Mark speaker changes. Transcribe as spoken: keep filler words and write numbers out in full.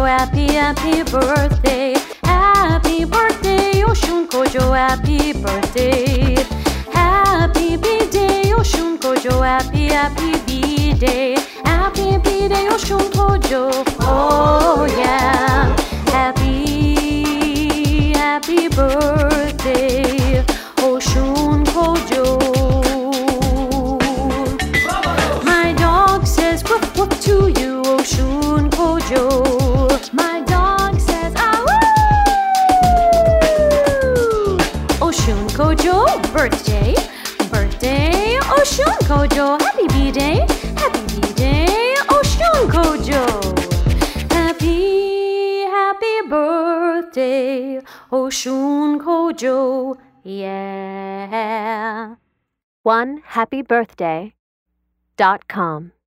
Speaker 1: happy, happy birthday. Happy birthday, Oshun Kojo, happy birthday. Happy B-Day, Oshun Kojo, happy, happy B-Day. Happy B-Day, Oshun Kojo, oh yeah. Happy, happy birthday, Oshun Kojo. My dog says woof woof to you, Oshun Kojo. My dog says ah woo. Oshun Kojo, birthday, birthday, Oshun Kojo. Happy B-Day, happy B-Day, Oshun Kojo. Happy, happy birthday, Oshun Kojo, yeah.
Speaker 2: one happy birthday dot com